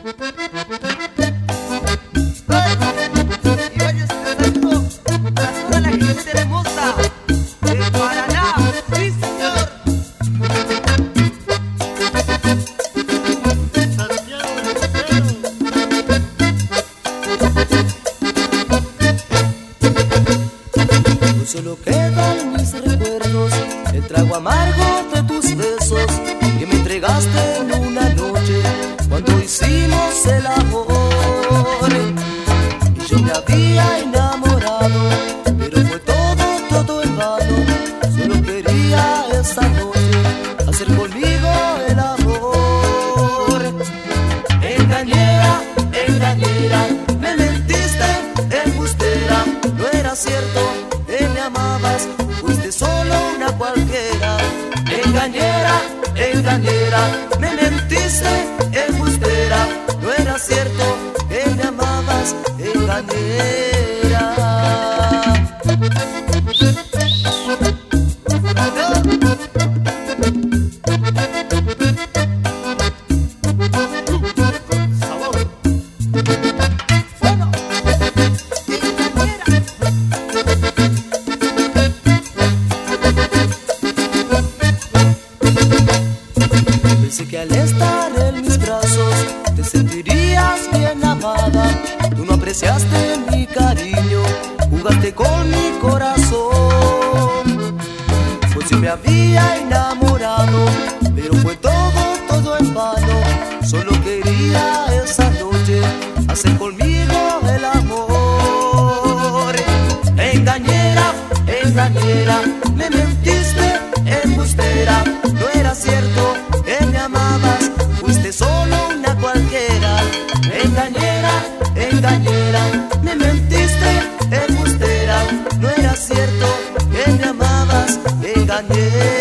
Solo quedan mis recuerdos, el trago amargo de tus besos que me entregaste en una noche cuando hicimos el amor. Y yo me había enamorado, pero fue todo en vano. Solo quería esta noche hacer conmigo el amor. Engañera, engañera, me mentiste, embustera, no era cierto. Me amabas, fuiste solo una cualquiera. Engañera, engañera, me mentiste, embustera, no era cierto que me amabas, engañera. Pensé que al estar en mis brazos te sentirías bien amada. Tú no apreciaste mi cariño, jugaste con mi corazón. Pues yo me había enamorado, pero fue todo en vano. Solo quería esa noche hacer conmigo el amor. Engañera, engañera, me mentiste, embustera, no era cierto que me amabas, fuiste solo una cualquiera. Engañera, engañera, me mentiste, embustera, no era cierto que me amabas, engañera.